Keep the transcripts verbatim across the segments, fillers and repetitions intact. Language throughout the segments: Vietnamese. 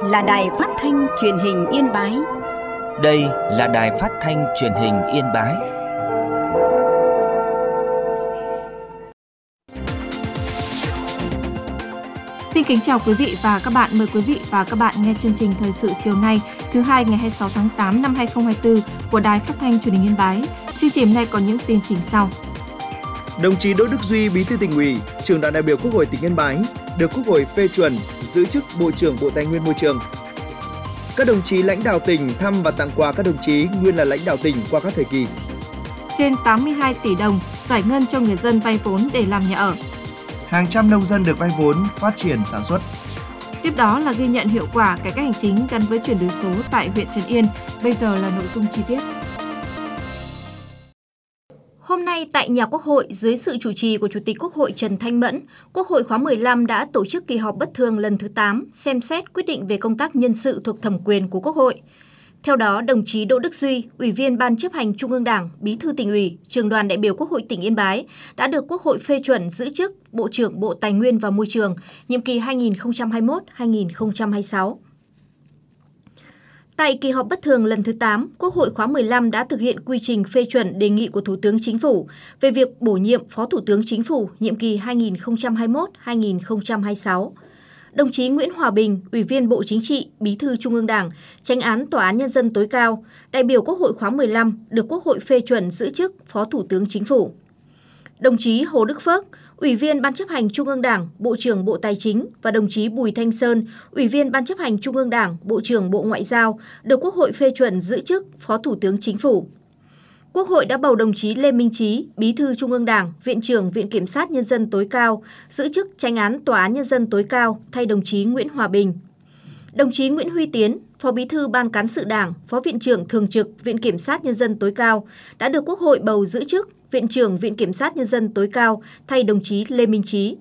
là Đài Phát thanh Truyền hình Yên Bái. Đây là Đài Phát thanh Truyền hình Yên Bái. Xin kính chào quý vị và các bạn. Mời quý vị và các bạn nghe chương trình thời sự chiều nay, thứ hai ngày hai mươi sáu tháng tám năm hai nghìn không trăm hai mươi tư của Đài Phát thanh Truyền hình Yên Bái. Chương trình này có những tin chính sau. Đồng chí Đỗ Đức Duy, Bí thư Tỉnh ủy, Trưởng đoàn đại biểu Quốc hội tỉnh Yên Bái được Quốc hội phê chuẩn giữ chức Bộ trưởng Bộ Tài nguyên Môi trường. Các đồng chí lãnh đạo tỉnh thăm và tặng quà các đồng chí nguyên là lãnh đạo tỉnh qua các thời kỳ. Trên tám mươi hai tỷ đồng giải ngân cho người dân vay vốn để làm nhà ở. Hàng trăm nông dân được vay vốn phát triển sản xuất. Tiếp đó là ghi nhận hiệu quả cải cách hành chính gắn với chuyển đổi số tại huyện Trấn Yên. Bây giờ là nội dung chi tiết. Hôm nay tại nhà Quốc hội, dưới sự chủ trì của Chủ tịch Quốc hội Trần Thanh Mẫn, Quốc hội khóa mười lăm đã tổ chức kỳ họp bất thường lần thứ tám, xem xét quyết định về công tác nhân sự thuộc thẩm quyền của Quốc hội. Theo đó, đồng chí Đỗ Đức Duy, Ủy viên Ban Chấp hành Trung ương Đảng, Bí thư Tỉnh ủy, Trưởng đoàn đại biểu Quốc hội tỉnh Yên Bái đã được Quốc hội phê chuẩn giữ chức Bộ trưởng Bộ Tài nguyên và Môi trường, nhiệm kỳ hai nghìn không trăm hai mươi mốt đến hai nghìn không trăm hai mươi sáu. Tại kỳ họp bất thường lần thứ tám, Quốc hội khóa mười lăm đã thực hiện quy trình phê chuẩn đề nghị của Thủ tướng Chính phủ về việc bổ nhiệm Phó Thủ tướng Chính phủ nhiệm kỳ hai nghìn không trăm hai mươi mốt đến hai nghìn không trăm hai mươi sáu. Đồng chí Nguyễn Hòa Bình, Ủy viên Bộ Chính trị, Bí thư Trung ương Đảng, Chánh án Tòa án Nhân dân tối cao, đại biểu Quốc hội khóa mười lăm được Quốc hội phê chuẩn giữ chức Phó Thủ tướng Chính phủ. Đồng chí Hồ Đức Phước, Ủy viên Ban Chấp hành Trung ương Đảng, Bộ trưởng Bộ Tài chính và đồng chí Bùi Thanh Sơn, Ủy viên Ban Chấp hành Trung ương Đảng, Bộ trưởng Bộ Ngoại giao được Quốc hội phê chuẩn giữ chức Phó Thủ tướng Chính phủ. Quốc hội đã bầu đồng chí Lê Minh Trí, Bí thư Trung ương Đảng, Viện trưởng Viện Kiểm sát Nhân dân tối cao, giữ chức Chánh án Tòa án Nhân dân tối cao thay đồng chí Nguyễn Hòa Bình. Đồng chí Nguyễn Huy Tiến, Phó Bí thư Ban Cán sự Đảng, Phó Viện trưởng Thường trực Viện Kiểm sát Nhân dân tối cao đã được Quốc hội bầu giữ chức Viện trưởng Viện Kiểm sát Nhân dân tối cao thay đồng chí Lê Minh Trí.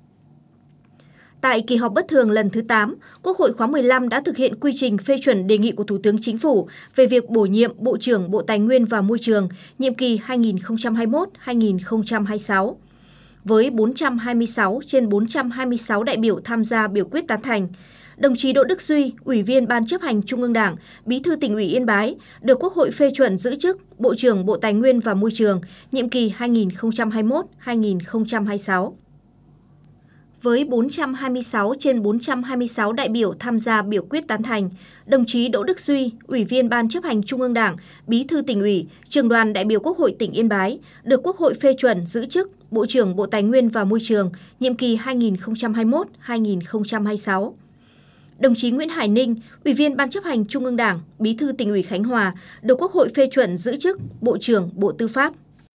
Tại kỳ họp bất thường lần thứ tám, Quốc hội khóa mười lăm đã thực hiện quy trình phê chuẩn đề nghị của Thủ tướng Chính phủ về việc bổ nhiệm Bộ trưởng Bộ Tài nguyên và Môi trường, nhiệm kỳ hai nghìn không trăm hai mươi mốt đến hai nghìn không trăm hai mươi sáu. Với bốn trăm hai mươi sáu trên bốn trăm hai mươi sáu đại biểu tham gia biểu quyết tán thành, đồng chí Đỗ Đức Duy, Ủy viên Ban Chấp hành Trung ương Đảng, Bí thư Tỉnh ủy Yên Bái được Quốc hội phê chuẩn giữ chức Bộ trưởng Bộ Tài nguyên và Môi trường, nhiệm kỳ hai nghìn không trăm hai mươi mốt đến hai nghìn không trăm hai mươi sáu. Với bốn trăm hai mươi sáu trên bốn trăm hai mươi sáu đại biểu tham gia biểu quyết tán thành, đồng chí Đỗ Đức Duy, Ủy viên Ban Chấp hành Trung ương Đảng, Bí thư Tỉnh ủy, Trưởng đoàn đại biểu Quốc hội tỉnh Yên Bái được Quốc hội phê chuẩn giữ chức Bộ trưởng Bộ Tài nguyên và Môi trường, nhiệm kỳ hai nghìn không trăm hai mươi mốt đến hai nghìn không trăm hai mươi sáu. Đồng chí Nguyễn Hải Ninh, Ủy viên Ban Chấp hành Trung ương Đảng, Bí thư Tỉnh ủy Khánh Hòa được Quốc hội phê chuẩn giữ chức Bộ trưởng Bộ Tư pháp.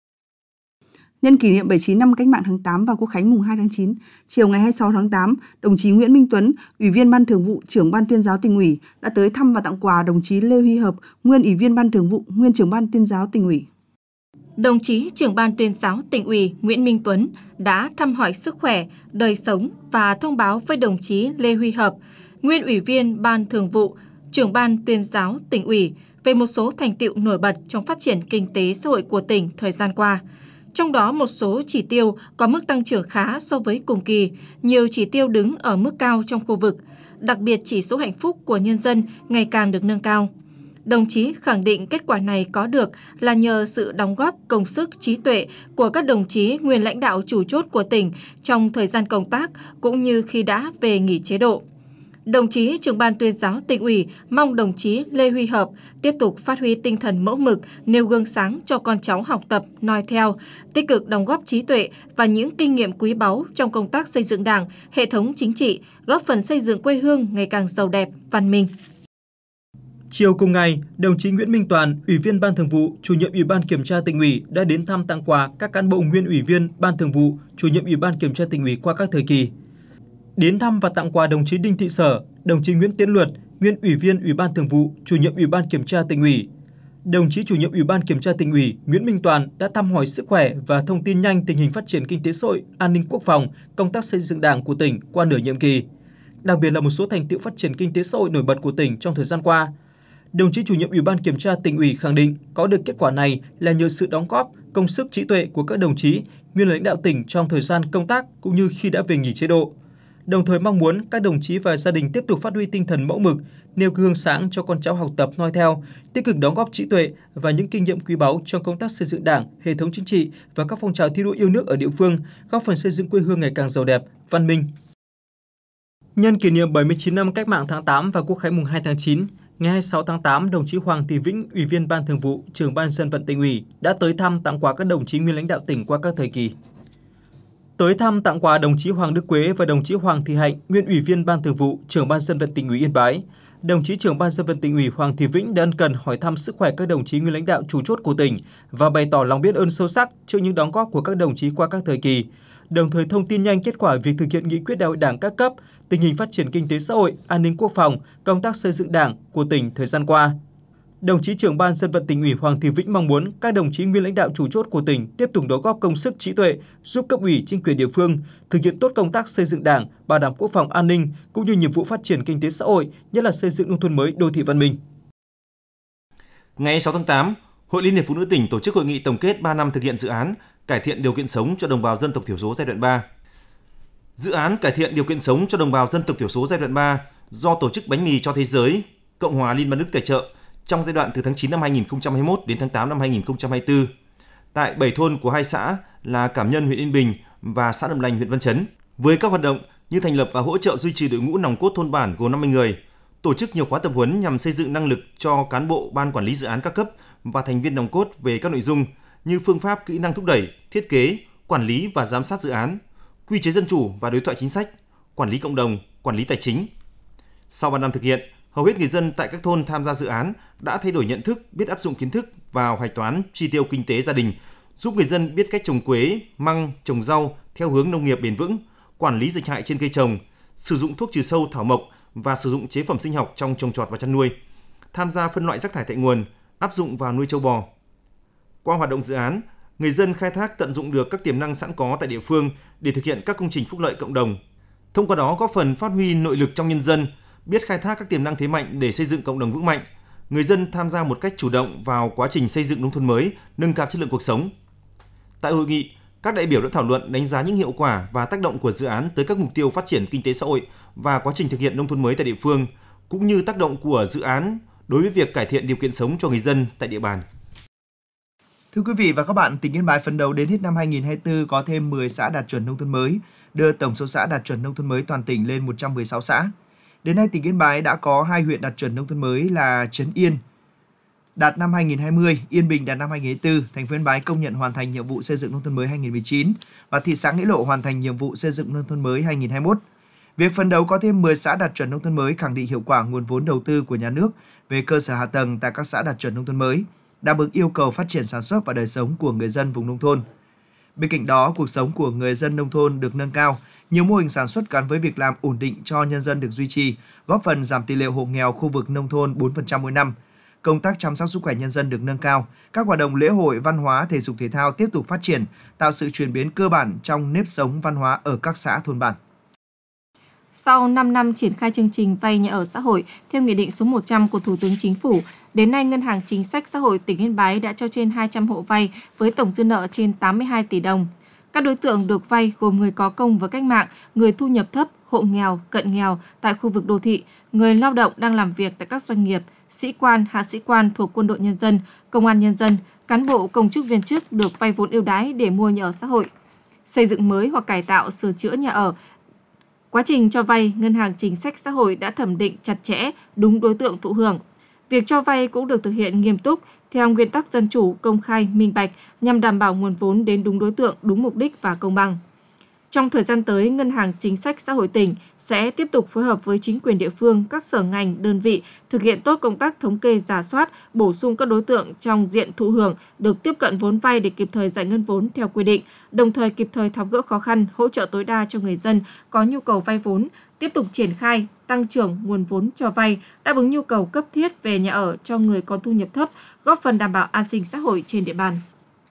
Nhân kỷ niệm bảy mươi chín năm Cách mạng tháng tám và Quốc khánh mùng hai tháng chín, chiều ngày hai mươi sáu tháng tám, đồng chí Nguyễn Minh Tuấn, Ủy viên Ban Thường vụ, Trưởng Ban Tuyên giáo Tỉnh ủy đã tới thăm và tặng quà đồng chí Lê Huy Hợp, nguyên Ủy viên Ban Thường vụ, nguyên Trưởng Ban Tuyên giáo Tỉnh ủy. Đồng chí Trưởng Ban Tuyên giáo Tỉnh ủy Nguyễn Minh Tuấn đã thăm hỏi sức khỏe, đời sống và thông báo với đồng chí Lê Huy Hợp, nguyên Ủy viên Ban Thường vụ, Trưởng Ban Tuyên giáo Tỉnh ủy về một số thành tựu nổi bật trong phát triển kinh tế xã hội của tỉnh thời gian qua. Trong đó một số chỉ tiêu có mức tăng trưởng khá so với cùng kỳ, nhiều chỉ tiêu đứng ở mức cao trong khu vực, đặc biệt chỉ số hạnh phúc của nhân dân ngày càng được nâng cao. Đồng chí khẳng định kết quả này có được là nhờ sự đóng góp công sức trí tuệ của các đồng chí nguyên lãnh đạo chủ chốt của tỉnh trong thời gian công tác cũng như khi đã về nghỉ chế độ. Đồng chí Trưởng Ban Tuyên giáo Tỉnh ủy mong đồng chí Lê Huy Hợp tiếp tục phát huy tinh thần mẫu mực, nêu gương sáng cho con cháu học tập, noi theo, tích cực đóng góp trí tuệ và những kinh nghiệm quý báu trong công tác xây dựng Đảng, hệ thống chính trị, góp phần xây dựng quê hương ngày càng giàu đẹp, văn minh. Chiều cùng ngày, đồng chí Nguyễn Minh Toàn, Ủy viên Ban Thường vụ, Chủ nhiệm Ủy ban Kiểm tra Tỉnh ủy đã đến thăm tặng quà các cán bộ nguyên Ủy viên Ban Thường vụ, Chủ nhiệm Ủy ban Kiểm tra Tỉnh ủy qua các thời kỳ. Đến thăm và tặng quà đồng chí Đinh Thị Sở, đồng chí Nguyễn Tiến Luật, nguyên Ủy viên Ủy ban Thường vụ, Chủ nhiệm Ủy ban Kiểm tra Tỉnh ủy. Đồng chí Chủ nhiệm Ủy ban Kiểm tra Tỉnh ủy Nguyễn Minh Toàn đã thăm hỏi sức khỏe và thông tin nhanh tình hình phát triển kinh tế xã hội, an ninh quốc phòng, công tác xây dựng Đảng của tỉnh qua nửa nhiệm kỳ. Đặc biệt là một số thành tựu phát triển kinh tế xã hội nổi bật của tỉnh trong thời gian qua. Đồng chí Chủ nhiệm Ủy ban Kiểm tra Tỉnh ủy khẳng định có được kết quả này là nhờ sự đóng góp, công sức trí tuệ của các đồng chí nguyên lãnh đạo tỉnh trong thời gian công tác cũng như khi đã về nghỉ chế độ. đồng thời mong muốn các đồng chí và gia đình tiếp tục phát huy tinh thần mẫu mực, nêu gương sáng cho con cháu học tập noi theo, tích cực đóng góp trí tuệ và những kinh nghiệm quý báu trong công tác xây dựng Đảng, hệ thống chính trị và các phong trào thi đua yêu nước ở địa phương, góp phần xây dựng quê hương ngày càng giàu đẹp, văn minh. Nhân kỷ niệm bảy mươi chín năm Cách mạng tháng tám và Quốc khánh mùng hai tháng chín, ngày hai mươi sáu tháng tám, đồng chí Hoàng Thị Vĩnh, Ủy viên Ban Thường vụ, Trưởng Ban Dân vận Tỉnh ủy đã tới thăm tặng quà các đồng chí nguyên lãnh đạo tỉnh qua các thời kỳ. Tới thăm tặng quà đồng chí Hoàng Đức Quế và đồng chí Hoàng Thị Hạnh, nguyên Ủy viên Ban Thường vụ, Trưởng Ban Dân vận Tỉnh ủy Yên Bái, đồng chí Trưởng Ban Dân vận Tỉnh ủy Hoàng Thị Vĩnh đã ân cần hỏi thăm sức khỏe các đồng chí nguyên lãnh đạo chủ chốt của tỉnh và bày tỏ lòng biết ơn sâu sắc trước những đóng góp của các đồng chí qua các thời kỳ, đồng thời thông tin nhanh kết quả việc thực hiện nghị quyết Đại hội Đảng các cấp, tình hình phát triển kinh tế xã hội, an ninh quốc phòng, công tác xây dựng Đảng của tỉnh thời gian qua. Đồng chí Trưởng Ban Dân vận Tỉnh ủy Hoàng Thị Vĩnh mong muốn các đồng chí nguyên lãnh đạo chủ chốt của tỉnh tiếp tục đóng góp công sức trí tuệ, giúp cấp ủy chính quyền địa phương thực hiện tốt công tác xây dựng Đảng, bảo đảm quốc phòng an ninh cũng như nhiệm vụ phát triển kinh tế xã hội, nhất là xây dựng nông thôn mới, đô thị văn minh. Ngày sáu tháng tám, Hội Liên hiệp Phụ nữ tỉnh tổ chức hội nghị tổng kết ba năm thực hiện dự án cải thiện điều kiện sống cho đồng bào dân tộc thiểu số giai đoạn ba. Dự án cải thiện điều kiện sống cho đồng bào dân tộc thiểu số giai đoạn ba do Tổ chức Bánh mì cho Thế giới, Cộng hòa Liên bang Đức tài trợ trong giai đoạn từ tháng chín năm hai nghìn không trăm hai mươi mốt đến tháng tám năm hai nghìn không trăm hai mươi tư tại bảy thôn của hai xã là Cảm Nhân huyện Yên Bình và xã Nậm Lành huyện Văn Chấn, với các hoạt động như thành lập và hỗ trợ duy trì đội ngũ nòng cốt thôn bản gồm năm mươi người, tổ chức nhiều khóa tập huấn nhằm xây dựng năng lực cho cán bộ ban quản lý dự án các cấp và thành viên nòng cốt về các nội dung như phương pháp, kỹ năng thúc đẩy, thiết kế, quản lý và giám sát dự án, quy chế dân chủ và đối thoại chính sách, quản lý cộng đồng, quản lý tài chính. Sau ba năm thực hiện, hầu hết người dân tại các thôn tham gia dự án đã thay đổi nhận thức, biết áp dụng kiến thức vào hạch toán chi tiêu kinh tế gia đình, giúp người dân biết cách trồng quế, măng, trồng rau theo hướng nông nghiệp bền vững, quản lý dịch hại trên cây trồng, sử dụng thuốc trừ sâu thảo mộc và sử dụng chế phẩm sinh học trong trồng trọt và chăn nuôi, tham gia phân loại rác thải tại nguồn, áp dụng vào nuôi trâu bò. Qua hoạt động dự án, người dân khai thác tận dụng được các tiềm năng sẵn có tại địa phương để thực hiện các công trình phúc lợi cộng đồng. Thông qua đó góp phần phát huy nội lực trong nhân dân, biết khai thác các tiềm năng thế mạnh để xây dựng cộng đồng vững mạnh. Người dân tham gia một cách chủ động vào quá trình xây dựng nông thôn mới, nâng cao chất lượng cuộc sống. Tại hội nghị, các đại biểu đã thảo luận đánh giá những hiệu quả và tác động của dự án tới các mục tiêu phát triển kinh tế xã hội và quá trình thực hiện nông thôn mới tại địa phương, cũng như tác động của dự án đối với việc cải thiện điều kiện sống cho người dân tại địa bàn. Thưa quý vị và các bạn, tỉnh Yên Bái phấn đấu đến hết năm hai nghìn không trăm hai mươi tư có thêm mười xã đạt chuẩn nông thôn mới, đưa tổng số xã đạt chuẩn nông thôn mới toàn tỉnh lên một trăm mười sáu xã. Đến nay, tỉnh Yên Bái đã có hai huyện đạt chuẩn nông thôn mới là Trấn Yên đạt năm hai nghìn không trăm hai mươi, Yên Bình đạt năm hai nghìn không trăm hai mươi tư, thành phố Yên Bái công nhận hoàn thành nhiệm vụ xây dựng nông thôn mới hai nghìn không trăm mười chín và thị xã Nghĩa Lộ hoàn thành nhiệm vụ xây dựng nông thôn mới hai nghìn không trăm hai mươi mốt. Việc phấn đấu có thêm mười xã đạt chuẩn nông thôn mới khẳng định hiệu quả nguồn vốn đầu tư của nhà nước về cơ sở hạ tầng tại các xã đạt chuẩn nông thôn mới, đáp ứng yêu cầu phát triển sản xuất và đời sống của người dân vùng nông thôn. Bên cạnh đó, cuộc sống của người dân nông thôn được nâng cao, nhiều mô hình sản xuất gắn với việc làm ổn định cho nhân dân được duy trì, góp phần giảm tỷ lệ hộ nghèo khu vực nông thôn bốn phần trăm mỗi năm. Công tác chăm sóc sức khỏe nhân dân được nâng cao, các hoạt động lễ hội, văn hóa, thể dục thể thao tiếp tục phát triển, tạo sự chuyển biến cơ bản trong nếp sống văn hóa ở các xã thôn bản. Sau năm năm triển khai chương trình vay nhà ở xã hội theo Nghị định số một trăm của Thủ tướng Chính phủ, đến nay Ngân hàng Chính sách Xã hội tỉnh Yên Bái đã cho trên hai trăm hộ vay với tổng dư nợ trên tám mươi hai tỷ đồng. Các đối tượng được vay gồm người có công với cách mạng, người thu nhập thấp, hộ nghèo, cận nghèo tại khu vực đô thị, người lao động đang làm việc tại các doanh nghiệp, sĩ quan, hạ sĩ quan thuộc Quân đội Nhân dân, Công an Nhân dân, cán bộ công chức viên chức được vay vốn ưu đãi để mua nhà ở xã hội, xây dựng mới hoặc cải tạo, sửa chữa nhà ở. Quá trình cho vay, Ngân hàng Chính sách Xã hội đã thẩm định chặt chẽ, đúng đối tượng thụ hưởng. Việc cho vay cũng được thực hiện nghiêm túc theo nguyên tắc dân chủ, công khai, minh bạch nhằm đảm bảo nguồn vốn đến đúng đối tượng, đúng mục đích và công bằng. Trong thời gian tới, Ngân hàng Chính sách Xã hội tỉnh sẽ tiếp tục phối hợp với chính quyền địa phương, các sở ngành, đơn vị thực hiện tốt công tác thống kê, rà soát, bổ sung các đối tượng trong diện thụ hưởng được tiếp cận vốn vay để kịp thời giải ngân vốn theo quy định, đồng thời kịp thời tháo gỡ khó khăn, hỗ trợ tối đa cho người dân có nhu cầu vay vốn, tiếp tục triển khai, tăng trưởng nguồn vốn cho vay, đáp ứng nhu cầu cấp thiết về nhà ở cho người có thu nhập thấp, góp phần đảm bảo an sinh xã hội trên địa bàn.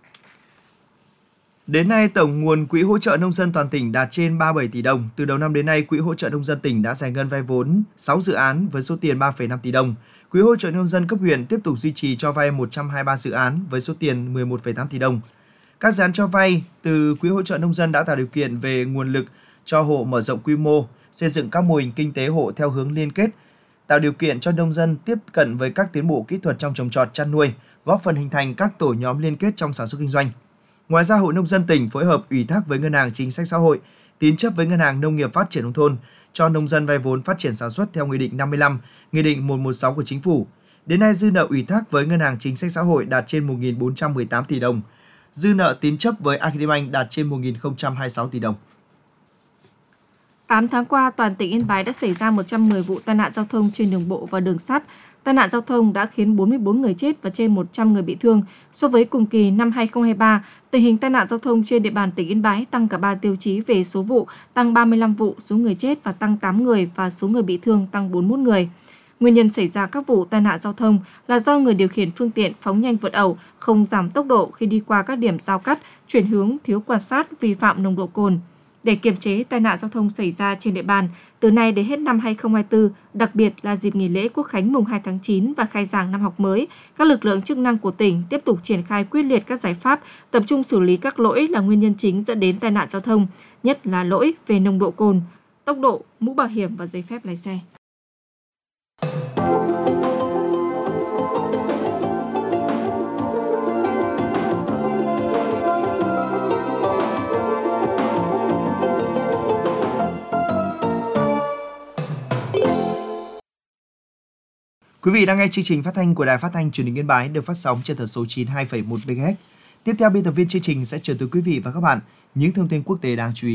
Đến nay, tổng nguồn Quỹ hỗ trợ nông dân toàn tỉnh đạt trên ba mươi bảy tỷ đồng. Từ đầu năm đến nay, Quỹ hỗ trợ nông dân tỉnh đã giải ngân vay vốn sáu dự án với số tiền ba phẩy năm tỷ đồng. Quỹ hỗ trợ nông dân cấp huyện tiếp tục duy trì cho vay một trăm hai mươi ba dự án với số tiền mười một phẩy tám tỷ đồng. Các dự án cho vay từ Quỹ hỗ trợ nông dân đã tạo điều kiện về nguồn lực cho hộ mở rộng quy mô, xây dựng các mô hình kinh tế hộ theo hướng liên kết, tạo điều kiện cho nông dân tiếp cận với các tiến bộ kỹ thuật trong trồng trọt, chăn nuôi, góp phần hình thành các tổ nhóm liên kết trong sản xuất kinh doanh. Ngoài ra, Hội Nông dân tỉnh phối hợp ủy thác với Ngân hàng Chính sách Xã hội, tín chấp với Ngân hàng Nông nghiệp Phát triển nông thôn cho nông dân vay vốn phát triển sản xuất theo Nghị định năm mươi lăm, Nghị định một trăm mười sáu của Chính phủ. Đến nay, dư nợ ủy thác với Ngân hàng Chính sách Xã hội đạt trên một nghìn bốn trăm mười tám tỷ đồng. Dư nợ tín chấp với Agribank đạt trên một nghìn không trăm hai mươi sáu tỷ đồng. tám tháng qua, toàn tỉnh Yên Bái đã xảy ra một trăm mười vụ tai nạn giao thông trên đường bộ và đường sắt. Tai nạn giao thông đã khiến bốn mươi bốn người chết và trên một trăm người bị thương. So với cùng kỳ năm hai không hai ba, tình hình tai nạn giao thông trên địa bàn tỉnh Yên Bái tăng cả ba tiêu chí về số vụ, tăng ba mươi lăm vụ, số người chết và tăng tám người và số người bị thương tăng bốn mươi mốt người. Nguyên nhân xảy ra các vụ tai nạn giao thông là do người điều khiển phương tiện phóng nhanh vượt ẩu, không giảm tốc độ khi đi qua các điểm giao cắt, chuyển hướng, thiếu quan sát, vi phạm nồng độ cồn. Để kiềm chế tai nạn giao thông xảy ra trên địa bàn, từ nay đến hết năm hai không hai tư, đặc biệt là dịp nghỉ lễ Quốc khánh mùng hai tháng chín và khai giảng năm học mới, các lực lượng chức năng của tỉnh tiếp tục triển khai quyết liệt các giải pháp, tập trung xử lý các lỗi là nguyên nhân chính dẫn đến tai nạn giao thông, nhất là lỗi về nồng độ cồn, tốc độ, mũ bảo hiểm và giấy phép lái xe. Quý vị đang nghe chương trình phát thanh của Đài Phát thanh Truyền hình Yên Bái được phát sóng trên tần số chín mươi hai phẩy một mê ga héc. Tiếp theo, biên tập viên chương trình sẽ chuyển tới quý vị và các bạn những thông tin quốc tế đáng chú ý.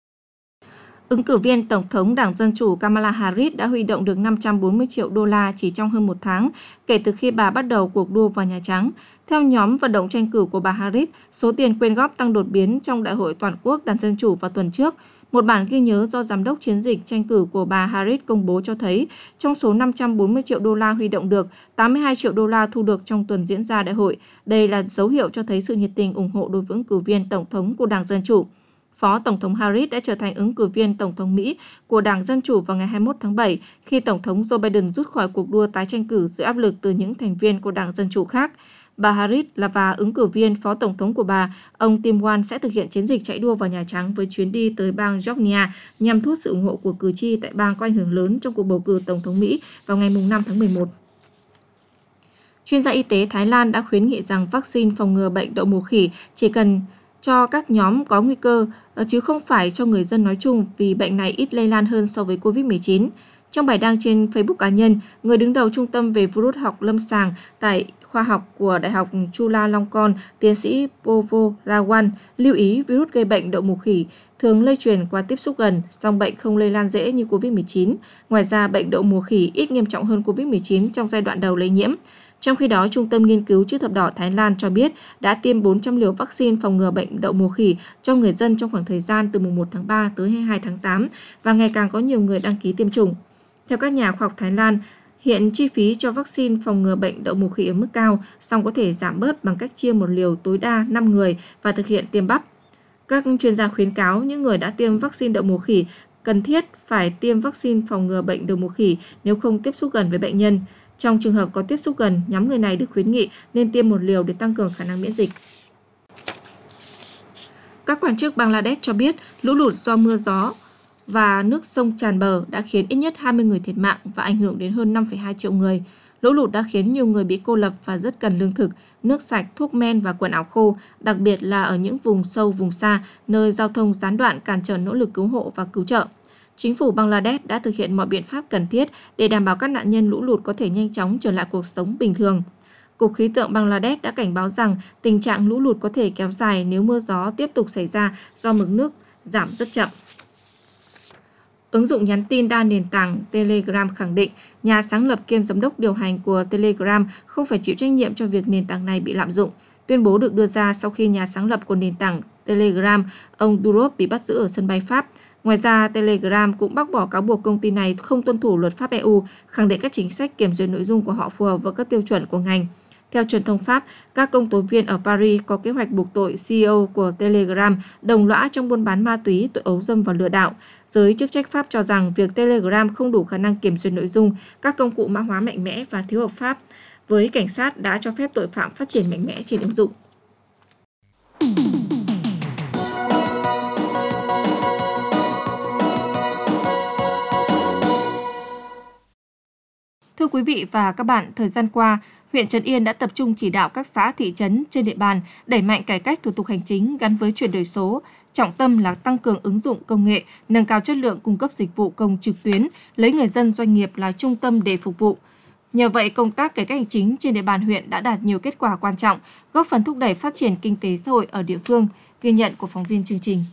Ứng cử viên Tổng thống Đảng Dân Chủ Kamala Harris đã huy động được năm trăm bốn mươi triệu đô la chỉ trong hơn một tháng kể từ khi bà bắt đầu cuộc đua vào Nhà Trắng. Theo nhóm vận động tranh cử của bà Harris, số tiền quyên góp tăng đột biến trong Đại hội Toàn quốc Đảng Dân Chủ vào tuần trước. Một bản ghi nhớ do Giám đốc chiến dịch tranh cử của bà Harris công bố cho thấy, trong số năm trăm bốn mươi triệu đô la huy động được, tám mươi hai triệu đô la thu được trong tuần diễn ra đại hội. Đây là dấu hiệu cho thấy sự nhiệt tình ủng hộ đối với ứng cử viên Tổng thống của Đảng Dân Chủ. Phó Tổng thống Harris đã trở thành ứng cử viên Tổng thống Mỹ của Đảng Dân Chủ vào ngày hai mươi mốt tháng bảy khi Tổng thống Joe Biden rút khỏi cuộc đua tái tranh cử dưới áp lực từ những thành viên của Đảng Dân Chủ khác. Bà Harris là và ứng cử viên Phó Tổng thống của bà, ông Tim Walz sẽ thực hiện chiến dịch chạy đua vào Nhà Trắng với chuyến đi tới bang Georgia nhằm thu hút sự ủng hộ của cử tri tại bang có ảnh hưởng lớn trong cuộc bầu cử Tổng thống Mỹ vào ngày năm tháng mười một. Chuyên gia y tế Thái Lan đã khuyến nghị rằng vaccine phòng ngừa bệnh đậu mùa khỉ chỉ cần cho các nhóm có nguy cơ, chứ không phải cho người dân nói chung vì bệnh này ít lây lan hơn so với covid mười chín. Trong bài đăng trên Facebook cá nhân, người đứng đầu Trung tâm về virus học lâm sàng tại khoa học của Đại học Chulalongkorn, tiến sĩ Povo Rawan, lưu ý virus gây bệnh đậu mùa khỉ thường lây truyền qua tiếp xúc gần, song bệnh không lây lan dễ như covid mười chín. Ngoài ra, bệnh đậu mùa khỉ ít nghiêm trọng hơn covid mười chín trong giai đoạn đầu lây nhiễm. Trong khi đó, Trung tâm Nghiên cứu Chữ thập đỏ Thái Lan cho biết đã tiêm bốn trăm liều vaccine phòng ngừa bệnh đậu mùa khỉ cho người dân trong khoảng thời gian từ mùng một tháng ba tới hai mươi hai tháng tám và ngày càng có nhiều người đăng ký tiêm chủng. Theo các nhà khoa học Thái Lan, hiện chi phí cho vaccine phòng ngừa bệnh đậu mùa khỉ ở mức cao, song có thể giảm bớt bằng cách chia một liều tối đa năm người và thực hiện tiêm bắp. Các chuyên gia khuyến cáo những người đã tiêm vaccine đậu mùa khỉ cần thiết phải tiêm vaccine phòng ngừa bệnh đậu mùa khỉ nếu không tiếp xúc gần với bệnh nhân. Trong trường hợp có tiếp xúc gần, nhóm người này được khuyến nghị nên tiêm một liều để tăng cường khả năng miễn dịch. Các quan chức Bangladesh cho biết lũ lụt do mưa gió và nước sông tràn bờ đã khiến ít nhất hai mươi người thiệt mạng và ảnh hưởng đến hơn năm phẩy hai triệu người. Lũ lụt đã khiến nhiều người bị cô lập và rất cần lương thực, nước sạch, thuốc men và quần áo khô, đặc biệt là ở những vùng sâu, vùng xa, nơi giao thông gián đoạn cản trở nỗ lực cứu hộ và cứu trợ. Chính phủ Bangladesh đã thực hiện mọi biện pháp cần thiết để đảm bảo các nạn nhân lũ lụt có thể nhanh chóng trở lại cuộc sống bình thường. Cục Khí tượng Bangladesh đã cảnh báo rằng tình trạng lũ lụt có thể kéo dài nếu mưa gió tiếp tục xảy ra do mực nước giảm rất chậm. Ứng dụng nhắn tin đa nền tảng Telegram khẳng định nhà sáng lập kiêm giám đốc điều hành của Telegram không phải chịu trách nhiệm cho việc nền tảng này bị lạm dụng. Tuyên bố được đưa ra sau khi nhà sáng lập của nền tảng Telegram, ông Durov bị bắt giữ ở sân bay Pháp. Ngoài ra, Telegram cũng bác bỏ cáo buộc công ty này không tuân thủ luật pháp e u, khẳng định các chính sách kiểm duyệt nội dung của họ phù hợp với các tiêu chuẩn của ngành. Theo truyền thông Pháp, các công tố viên ở Paris có kế hoạch buộc tội xê e ô của Telegram đồng lõa trong buôn bán ma túy, tội ấu dâm và lừa đảo. Giới chức trách Pháp cho rằng việc Telegram không đủ khả năng kiểm duyệt nội dung, các công cụ mã hóa mạnh mẽ và thiếu hợp pháp, với cảnh sát đã cho phép tội phạm phát triển mạnh mẽ trên ứng dụng. quý vị và các bạn, thời gian qua, huyện Trấn Yên đã tập trung chỉ đạo các xã thị trấn trên địa bàn đẩy mạnh cải cách thủ tục hành chính gắn với chuyển đổi số, trọng tâm là tăng cường ứng dụng công nghệ, nâng cao chất lượng cung cấp dịch vụ công trực tuyến, lấy người dân doanh nghiệp là trung tâm để phục vụ. Nhờ vậy, công tác cải cách hành chính trên địa bàn huyện đã đạt nhiều kết quả quan trọng, góp phần thúc đẩy phát triển kinh tế xã hội ở địa phương, ghi nhận của phóng viên chương trình.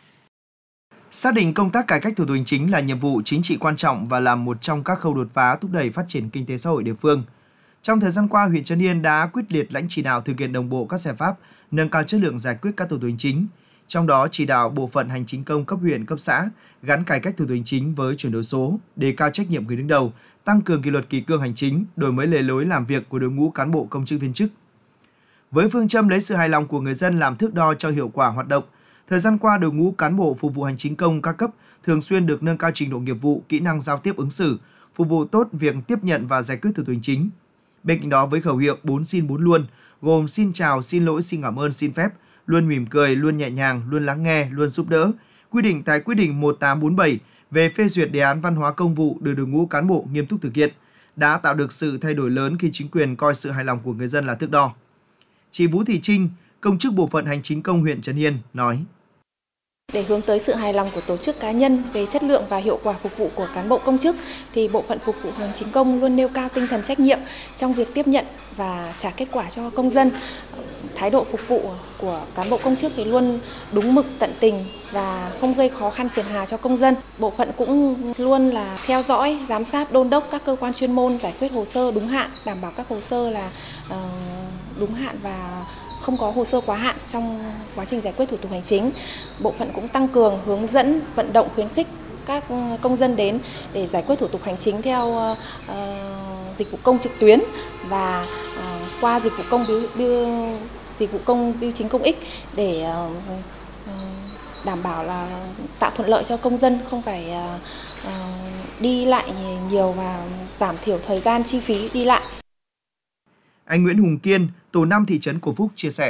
Xác định công tác cải cách thủ tục hành chính là nhiệm vụ chính trị quan trọng và là một trong các khâu đột phá thúc đẩy phát triển kinh tế xã hội địa phương. Trong thời gian qua, huyện Trấn Yên đã quyết liệt lãnh chỉ đạo thực hiện đồng bộ các giải pháp nâng cao chất lượng giải quyết các thủ tục hành chính. Trong đó, chỉ đạo bộ phận hành chính công cấp huyện, cấp xã gắn cải cách thủ tục hành chính với chuyển đổi số, đề cao trách nhiệm người đứng đầu, tăng cường kỷ luật kỷ cương hành chính, đổi mới lề lối làm việc của đội ngũ cán bộ công chức viên chức. Với phương châm lấy sự hài lòng của người dân làm thước đo cho hiệu quả hoạt động, thời gian qua đội ngũ cán bộ phục vụ hành chính công các cấp thường xuyên được nâng cao trình độ nghiệp vụ, kỹ năng giao tiếp ứng xử, phục vụ tốt việc tiếp nhận và giải quyết thủ tục hành chính. Bên cạnh đó, với khẩu hiệu bốn xin bốn luôn, gồm xin chào, xin lỗi, xin cảm ơn, xin phép, luôn mỉm cười, luôn nhẹ nhàng, luôn lắng nghe, luôn giúp đỡ, quy định tại quyết định một tám bốn bảy về phê duyệt đề án văn hóa công vụ được đội ngũ cán bộ nghiêm túc thực hiện, đã tạo được sự thay đổi lớn khi chính quyền coi sự hài lòng của người dân là thước đo. Chị Vũ Thị Trinh, công chức bộ phận hành chính công huyện Trấn Yên nói: Để hướng tới sự hài lòng của tổ chức cá nhân về chất lượng và hiệu quả phục vụ của cán bộ công chức, thì bộ phận phục vụ hành chính công luôn nêu cao tinh thần trách nhiệm trong việc tiếp nhận và trả kết quả cho công dân. Thái độ phục vụ của cán bộ công chức thì luôn đúng mực, tận tình và không gây khó khăn phiền hà cho công dân. Bộ phận cũng luôn là theo dõi, giám sát, đôn đốc các cơ quan chuyên môn giải quyết hồ sơ đúng hạn, đảm bảo các hồ sơ là uh, đúng hạn và không có hồ sơ quá hạn trong quá trình giải quyết thủ tục hành chính. Bộ phận cũng tăng cường hướng dẫn, vận động, khuyến khích các công dân đến để giải quyết thủ tục hành chính theo uh, dịch vụ công trực tuyến và uh, qua dịch vụ công biêu, biêu, dịch vụ công bưu chính công ích để uh, đảm bảo là tạo thuận lợi cho công dân, không phải uh, uh, đi lại nhiều và giảm thiểu thời gian chi phí đi lại. Anh Nguyễn Hùng Kiên, tổ năm thị trấn Cổ Phúc chia sẻ: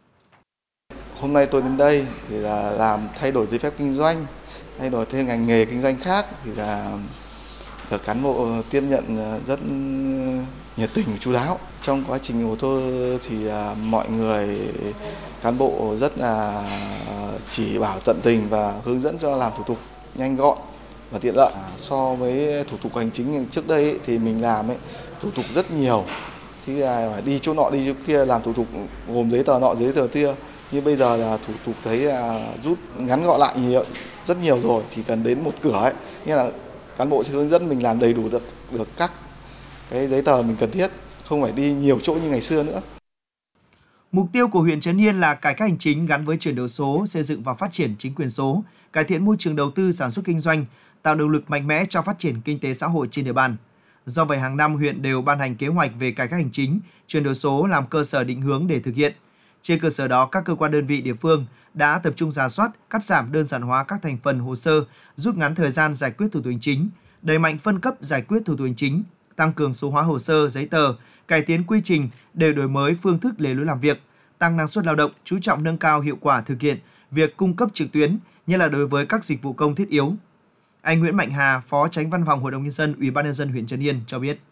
Hôm nay tôi đến đây thì là làm thay đổi giấy phép kinh doanh, thay đổi thêm ngành nghề kinh doanh khác, thì là được cán bộ tiếp nhận rất nhiệt tình và chu đáo. Trong quá trình của tôi thì mọi người cán bộ rất là chỉ bảo tận tình và hướng dẫn cho làm thủ tục nhanh gọn và tiện lợi. So với thủ tục hành chính trước đây ấy, thì mình làm ấy, thủ tục rất nhiều. Thì là đi chỗ nọ đi chỗ kia làm thủ tục gồm giấy tờ nọ giấy tờ kia, nhưng bây giờ là thủ tục thấy là rút ngắn gọn lại nhiều rất nhiều rồi, chỉ cần đến một cửa ấy, nghĩa là cán bộ sẽ hướng dẫn mình làm đầy đủ được, được các cái giấy tờ mình cần thiết, không phải đi nhiều chỗ như ngày xưa nữa. Mục tiêu của huyện Trấn Yên là cải cách hành chính gắn với chuyển đổi số, xây dựng và phát triển chính quyền số, cải thiện môi trường đầu tư sản xuất kinh doanh, tạo động lực mạnh mẽ cho phát triển kinh tế xã hội trên địa bàn. Do vậy, hàng năm huyện đều ban hành kế hoạch về cải cách hành chính, chuyển đổi số làm cơ sở định hướng để thực hiện. Trên cơ sở đó, các cơ quan đơn vị địa phương đã tập trung rà soát, cắt giảm đơn giản hóa các thành phần hồ sơ, rút ngắn thời gian giải quyết thủ tục hành chính, đẩy mạnh phân cấp giải quyết thủ tục hành chính, tăng cường số hóa hồ sơ, giấy tờ, cải tiến quy trình để đổi mới phương thức lề lối làm việc, tăng năng suất lao động, chú trọng nâng cao hiệu quả thực hiện việc cung cấp trực tuyến, nhất là đối với các dịch vụ công thiết yếu. Anh Nguyễn Mạnh Hà, Phó Chánh Văn phòng Hội đồng Nhân dân, Ủy ban Nhân dân huyện Trấn Yên cho biết.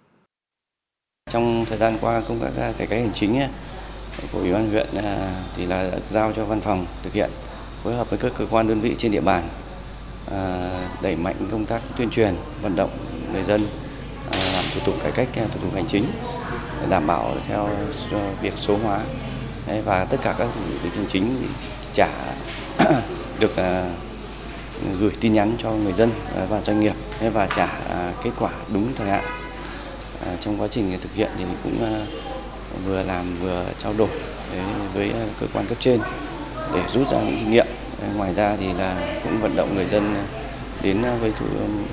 Trong thời gian qua, công tác cải cách hành chính của Ủy ban huyện thì là giao cho văn phòng thực hiện, phối hợp với các cơ quan đơn vị trên địa bàn, đẩy mạnh công tác tuyên truyền, vận động người dân làm thủ tục cải cách thủ tục hành chính, đảm bảo theo việc số hóa và tất cả các thủ tục hành chính trả được gửi tin nhắn cho người dân và doanh nghiệp và trả kết quả đúng thời hạn. Trong quá trình thực hiện thì cũng vừa làm vừa trao đổi với cơ quan cấp trên để rút ra những kinh nghiệm. Ngoài ra thì là cũng vận động người dân đến với thủ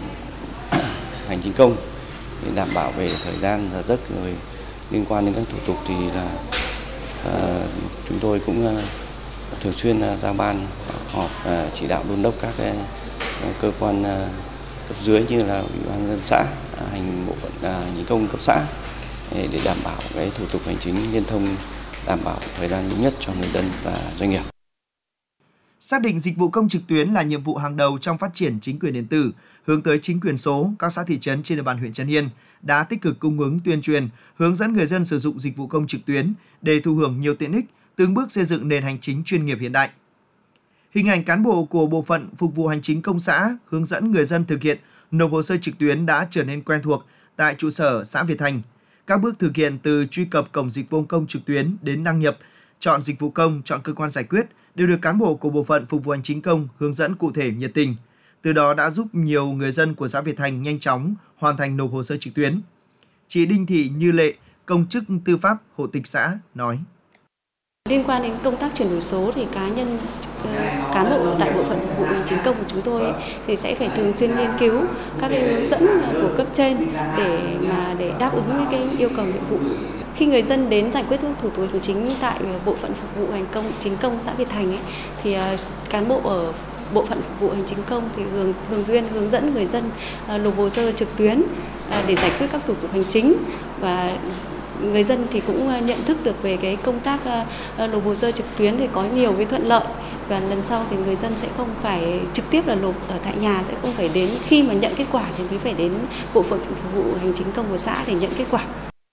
hành chính công để đảm bảo về thời gian giờ giấc, rồi liên quan đến các thủ tục thì là uh, chúng tôi cũng uh, thường xuyên uh, giao ban họp uh, chỉ đạo đôn đốc các uh, cơ quan uh, cấp dưới như là Ủy ban nhân dân xã, uh, hành bộ phận uh, hành chính công cấp xã để, để đảm bảo cái thủ tục hành chính liên thông, đảm bảo thời gian đúng nhất cho người dân và doanh nghiệp. Xác định dịch vụ công trực tuyến là nhiệm vụ hàng đầu trong phát triển chính quyền điện tử, hướng tới chính quyền số, các xã thị trấn trên địa bàn huyện Trấn Yên đã tích cực cung ứng tuyên truyền, hướng dẫn người dân sử dụng dịch vụ công trực tuyến để thụ hưởng nhiều tiện ích, từng bước xây dựng nền hành chính chuyên nghiệp hiện đại. Hình ảnh cán bộ của bộ phận phục vụ hành chính công xã hướng dẫn người dân thực hiện nộp hồ sơ trực tuyến đã trở nên quen thuộc tại trụ sở xã Việt Thành. Các bước thực hiện từ truy cập cổng dịch vụ công trực tuyến đến đăng nhập, chọn dịch vụ công, chọn cơ quan giải quyết đều được cán bộ của bộ phận phục vụ hành chính công hướng dẫn cụ thể nhiệt tình. Từ đó đã giúp nhiều người dân của xã Việt Thành nhanh chóng hoàn thành nộp hồ sơ trực tuyến. Chị Đinh Thị Như Lệ, công chức tư pháp hộ tịch xã nói: Liên quan đến công tác chuyển đổi số thì cá nhân cán bộ tại bộ phận phục vụ hành chính công của chúng tôi thì sẽ phải thường xuyên nghiên cứu các cái hướng dẫn của cấp trên để mà để đáp ứng những cái yêu cầu nhiệm vụ. Khi người dân đến giải quyết thủ tục hành chính tại bộ phận phục vụ hành công chính công xã Việt Thành ấy, thì cán bộ ở bộ phận phục vụ hành chính công thì thường thường xuyên hướng dẫn người dân nộp hồ sơ trực tuyến để giải quyết các thủ tục hành chính, và người dân thì cũng nhận thức được về cái công tác nộp hồ sơ trực tuyến thì có nhiều cái thuận lợi, và lần sau thì người dân sẽ không phải trực tiếp là nộp ở tại nhà, sẽ không phải đến khi mà nhận kết quả thì mới phải đến bộ phận phục vụ hành chính công của xã để nhận kết quả.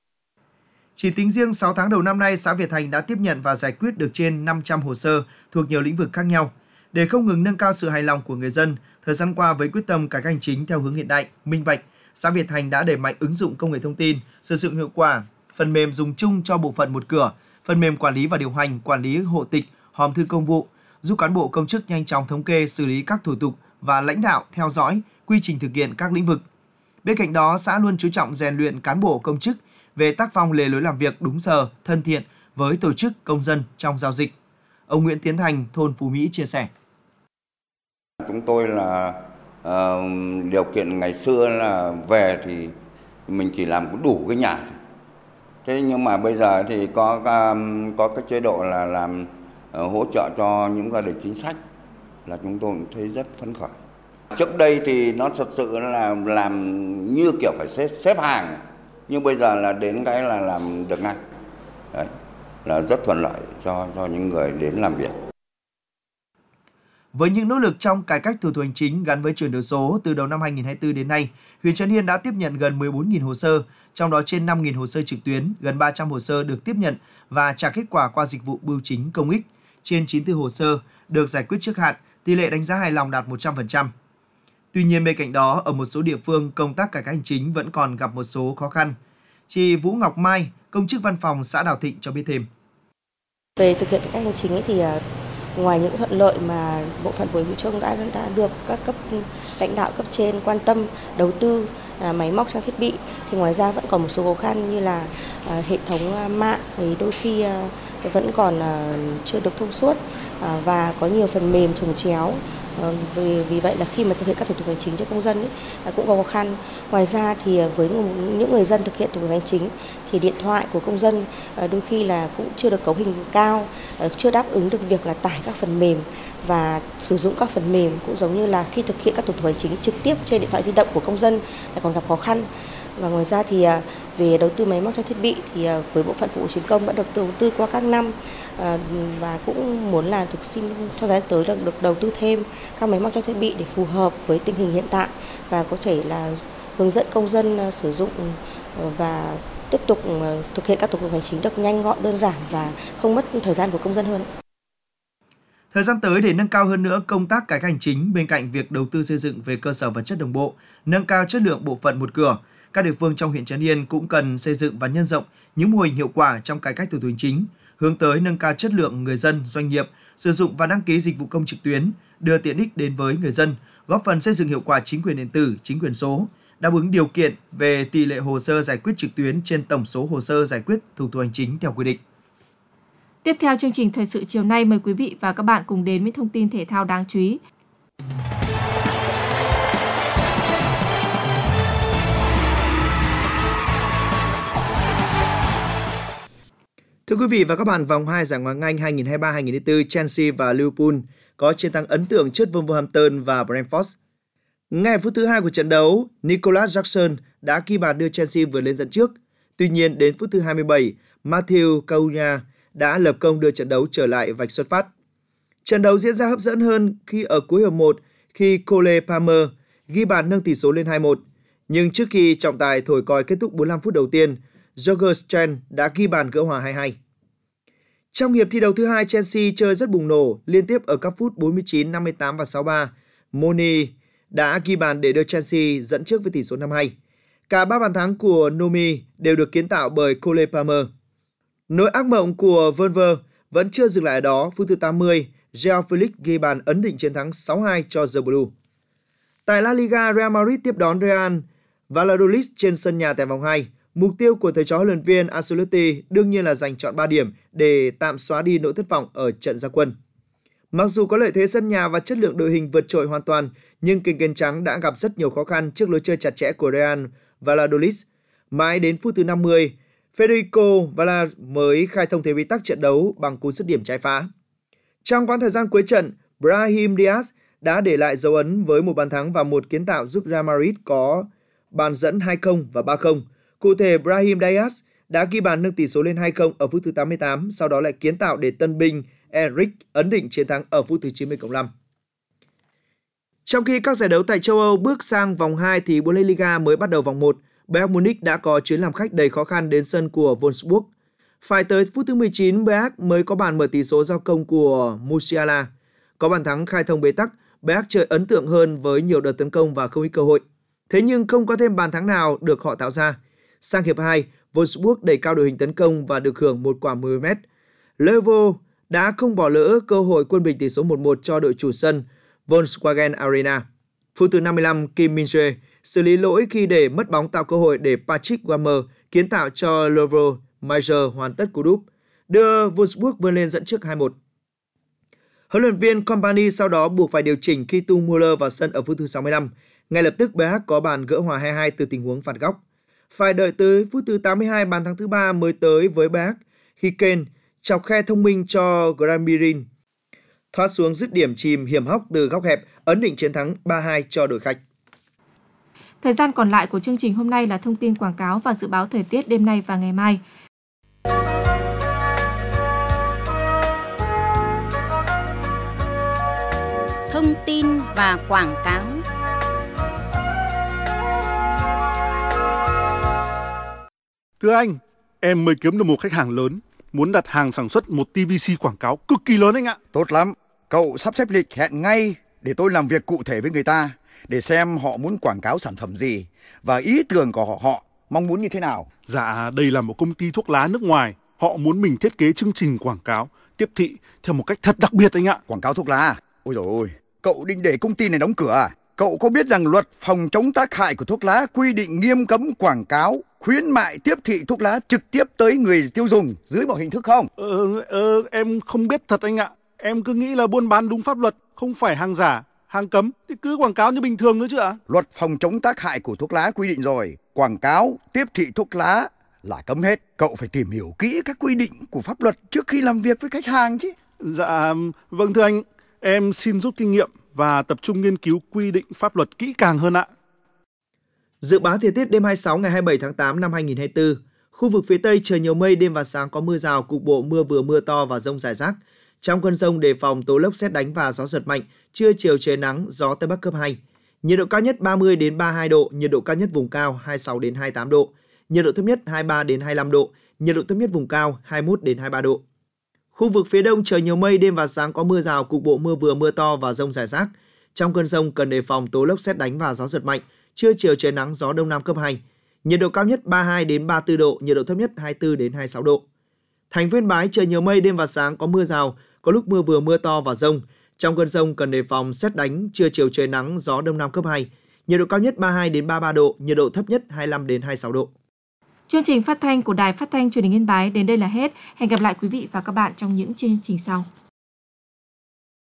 Chỉ tính riêng sáu tháng đầu năm nay, xã Việt Thành đã tiếp nhận và giải quyết được trên năm trăm hồ sơ thuộc nhiều lĩnh vực khác nhau. Để không ngừng nâng cao sự hài lòng của người dân, thời gian qua với quyết tâm cải cách hành chính theo hướng hiện đại, minh bạch, xã Việt Thành đã đẩy mạnh ứng dụng công nghệ thông tin, sử dụng hiệu quả phần mềm dùng chung cho bộ phận một cửa, phần mềm quản lý và điều hành, quản lý hộ tịch, hòm thư công vụ, giúp cán bộ công chức nhanh chóng thống kê, xử lý các thủ tục và lãnh đạo theo dõi quy trình thực hiện các lĩnh vực. Bên cạnh đó, xã luôn chú trọng rèn luyện cán bộ công chức về tác phong lề lối làm việc đúng giờ, thân thiện với tổ chức công dân trong giao dịch. Ông Nguyễn Tiến Thành, thôn Phú Mỹ chia sẻ: Chúng tôi là uh, điều kiện ngày xưa là về thì mình chỉ làm có đủ cái nhà. Thế nhưng mà bây giờ thì có có cái chế độ là làm uh, hỗ trợ cho những gia đình chính sách, là chúng tôi cũng thấy rất phấn khởi. Trước đây thì nó thật sự là làm như kiểu phải xếp, xếp hàng, nhưng bây giờ là đến cái là làm được ngay. Đấy, là rất thuận lợi cho cho những người đến làm việc. Với những nỗ lực trong cải cách thủ tục hành chính gắn với chuyển đổi số, từ đầu năm hai nghìn không trăm hai mươi tư đến nay, huyện Trấn Yên đã tiếp nhận gần mười bốn nghìn hồ sơ, trong đó trên năm nghìn hồ sơ trực tuyến, gần ba trăm hồ sơ được tiếp nhận và trả kết quả qua dịch vụ bưu chính công ích. Trên chín mươi tư hồ sơ được giải quyết trước hạn, tỷ lệ đánh giá hài lòng đạt một trăm phần trăm. Tuy nhiên, bên cạnh đó, ở một số địa phương, công tác cải cách hành chính vẫn còn gặp một số khó khăn. Chị Vũ Ngọc Mai, công chức văn phòng xã Đào Thịnh cho biết thêm: Về thực hiện cải cách hành chính ấy thì ngoài những thuận lợi mà bộ phận của Hữu Trông đã đã được các cấp lãnh đạo cấp trên quan tâm đầu tư máy móc trang thiết bị, thì ngoài ra vẫn còn một số khó khăn như là hệ thống mạng thì đôi khi vẫn còn chưa được thông suốt và có nhiều phần mềm chồng chéo. Vì, vì vậy là khi mà thực hiện các thủ tục hành chính cho công dân ấy, cũng có khó khăn. Ngoài ra thì với những người dân thực hiện thủ tục hành chính thì điện thoại của công dân đôi khi là cũng chưa được cấu hình cao, chưa đáp ứng được việc là tải các phần mềm và sử dụng các phần mềm, cũng giống như là khi thực hiện các thủ tục hành chính trực tiếp trên điện thoại di động của công dân lại còn gặp khó khăn. Và ngoài ra thì về đầu tư máy móc trang thiết bị thì với bộ phận phục vụ chính công đã được đầu tư qua các năm và cũng muốn là được xin trong thời gian tới được, được đầu tư thêm các máy móc trang thiết bị để phù hợp với tình hình hiện tại và có thể là hướng dẫn công dân sử dụng và tiếp tục thực hiện các thủ tục hành chính được nhanh gọn, đơn giản và không mất thời gian của công dân hơn. Thời gian tới, để nâng cao hơn nữa công tác cải cách hành chính, bên cạnh việc đầu tư xây dựng về cơ sở vật chất đồng bộ, nâng cao chất lượng bộ phận một cửa, các địa phương trong huyện Trấn Yên cũng cần xây dựng và nhân rộng những mô hình hiệu quả trong cải cách thủ tục hành chính, hướng tới nâng cao chất lượng người dân, doanh nghiệp sử dụng và đăng ký dịch vụ công trực tuyến, đưa tiện ích đến với người dân, góp phần xây dựng hiệu quả chính quyền điện tử, chính quyền số, đáp ứng điều kiện về tỷ lệ hồ sơ giải quyết trực tuyến trên tổng số hồ sơ giải quyết thủ tục hành chính theo quy định. Tiếp theo chương trình thời sự chiều nay, mời quý vị và các bạn cùng đến với thông tin thể thao đáng chú ý. Thưa quý vị và các bạn, vòng hai giải Ngoại hạng Anh hai nghìn không trăm hai mươi ba hai nghìn không trăm hai mươi tư, Chelsea và Liverpool có chiến thắng ấn tượng trước Wolverhampton và Brentford. Ngay phút thứ hai của trận đấu, Nicholas Jackson đã ghi bàn đưa Chelsea vượt lên dẫn trước. Tuy nhiên, đến phút thứ hai mươi bảy, Matthew Cunha đã lập công đưa trận đấu trở lại vạch xuất phát. Trận đấu diễn ra hấp dẫn hơn khi ở cuối hiệp một khi Cole Palmer ghi bàn nâng tỷ số lên hai một. Nhưng trước khi trọng tài thổi còi kết thúc bốn mươi lăm phút đầu tiên, Jorge Strand đã ghi bàn gỡ hòa hai hai. Trong hiệp thi đấu thứ hai, Chelsea chơi rất bùng nổ, liên tiếp ở các phút bốn mươi chín, năm mươi tám và sáu mươi ba. Moni đã ghi bàn để đưa Chelsea dẫn trước với tỷ số năm hai. Cả ba bàn thắng của Nomi đều được kiến tạo bởi Cole Palmer. Nỗi ác mộng của Verver vẫn chưa dừng lại ở đó. Phút thứ tám mươi, Joao Felix ghi bàn ấn định chiến thắng sáu hai cho The Blue. Tại La Liga, Real Madrid tiếp đón Real Valladolid trên sân nhà tại vòng hai. Mục tiêu của thầy trò huấn luyện viên Ancelotti đương nhiên là giành trọn ba điểm để tạm xóa đi nỗi thất vọng ở trận ra quân. Mặc dù có lợi thế sân nhà và chất lượng đội hình vượt trội hoàn toàn, nhưng kênh kênh trắng đã gặp rất nhiều khó khăn trước lối chơi chặt chẽ của Real Valladolid. Mãi đến phút thứ năm mươi, Federico Valla mới khai thông thế bế tắc trận đấu bằng cú dứt điểm trái phá. Trong quãng thời gian cuối trận, Brahim Diaz đã để lại dấu ấn với một bàn thắng và một kiến tạo giúp Real Madrid có bàn dẫn hai không và ba không. Cụ thể, Brahim Diaz đã ghi bàn nâng tỷ số lên hai không ở phút thứ tám mươi tám, sau đó lại kiến tạo để tân binh Enric ấn định chiến thắng ở phút thứ chín mươi cộng năm. Trong khi các giải đấu tại châu Âu bước sang vòng hai thì Bundesliga mới bắt đầu vòng một. Bayern Munich đã có chuyến làm khách đầy khó khăn đến sân của Wolfsburg. Phải tới phút thứ mười chín, Bayern mới có bàn mở tỷ số do công của Musiala. Có bàn thắng khai thông bế tắc, Bayern chơi ấn tượng hơn với nhiều đợt tấn công và không ít cơ hội. Thế nhưng không có thêm bàn thắng nào được họ tạo ra. Sang hiệp hai, Wolfsburg đẩy cao đội hình tấn công và được hưởng một quả mười mét. Levo đã không bỏ lỡ cơ hội quân bình tỷ số một một cho đội chủ sân Volkswagen Arena. Phút thứ năm mươi lăm, Kim Min-jae xử lý lỗi khi để mất bóng tạo cơ hội để Patrick Wimmer kiến tạo cho Levo Major hoàn tất cú đúp, đưa Wolfsburg vươn lên dẫn trước hai một. Huấn luyện viên Kompany sau đó buộc phải điều chỉnh khi tung Muller vào sân ở phút thứ sáu mươi lăm. Ngay lập tức bê hát có bàn gỡ hòa hai hai từ tình huống phạt góc. Phải đợi tới phút thứ tám mươi hai, bàn thắng thứ ba mới tới với bê hát khi Kane chọc khe thông minh cho Granbirin thoát xuống dứt điểm chìm hiểm hóc từ góc hẹp, ấn định chiến thắng ba hai cho đội khách. Thời gian còn lại của chương trình hôm nay là thông tin quảng cáo và dự báo thời tiết đêm nay và ngày mai. Thông tin và quảng cáo. Thưa anh, em mới kiếm được một khách hàng lớn, muốn đặt hàng sản xuất một tê vê xê quảng cáo cực kỳ lớn anh ạ. Tốt lắm, cậu sắp xếp lịch hẹn ngay để tôi làm việc cụ thể với người ta, để xem họ muốn quảng cáo sản phẩm gì và ý tưởng của họ, họ mong muốn như thế nào. Dạ, đây là một công ty thuốc lá nước ngoài, họ muốn mình thiết kế chương trình quảng cáo, tiếp thị theo một cách thật đặc biệt anh ạ. Quảng cáo thuốc lá? Ôi dồi ôi, cậu định để công ty này đóng cửa à? Cậu có biết rằng luật phòng chống tác hại của thuốc lá quy định nghiêm cấm quảng cáo, khuyến mại tiếp thị thuốc lá trực tiếp tới người tiêu dùng dưới một hình thức không? Ờ, ờ, em không biết thật anh ạ. Em cứ nghĩ là buôn bán đúng pháp luật, không phải hàng giả, hàng cấm thì cứ quảng cáo như bình thường nữa chứ ạ. Luật phòng chống tác hại của thuốc lá quy định rồi, quảng cáo, tiếp thị thuốc lá là cấm hết. Cậu phải tìm hiểu kỹ các quy định của pháp luật trước khi làm việc với khách hàng chứ. Dạ, vâng thưa anh, em xin rút kinh nghiệm và tập trung nghiên cứu quy định pháp luật kỹ càng hơn ạ. Dự báo thời tiết đêm hai mươi sáu ngày hai mươi bảy tháng tám năm hai nghìn không trăm hai mươi tư. Khu vực phía Tây trời nhiều mây, đêm và sáng có mưa rào, cục bộ mưa vừa mưa to và dông rải rác. Trong cơn dông đề phòng tố lốc sét đánh và gió giật mạnh, trưa chiều trời nắng, gió Tây Bắc cấp hai. Nhiệt độ cao nhất ba mươi đến ba mươi hai độ, nhiệt độ cao nhất vùng cao hai mươi sáu đến hai mươi tám độ, nhiệt độ thấp nhất hai mươi ba đến hai mươi lăm độ, nhiệt độ thấp nhất vùng cao hai mươi mốt đến hai mươi ba độ. Khu vực phía Đông trời nhiều mây, đêm và sáng có mưa rào, cục bộ mưa vừa mưa to và dông rải rác. Trong cơn dông cần đề phòng tố lốc sét đánh và gió giật mạnh, trưa chiều trời nắng, gió Đông Nam cấp hai. Nhiệt độ cao nhất ba mươi hai đến ba mươi tư độ, nhiệt độ thấp nhất hai mươi tư đến hai mươi sáu độ. Thành phố Yên Bái trời nhiều mây, đêm và sáng có mưa rào, có lúc mưa vừa mưa to và dông. Trong cơn dông cần đề phòng sét đánh, trưa chiều trời nắng, gió Đông Nam cấp hai. Nhiệt độ cao nhất ba mươi hai đến ba mươi ba độ, nhiệt độ thấp nhất hai mươi lăm đến hai mươi sáu độ. Chương trình phát thanh của Đài Phát thanh Truyền hình Yên Bái đến đây là hết. Hẹn gặp lại quý vị và các bạn trong những chương trình sau.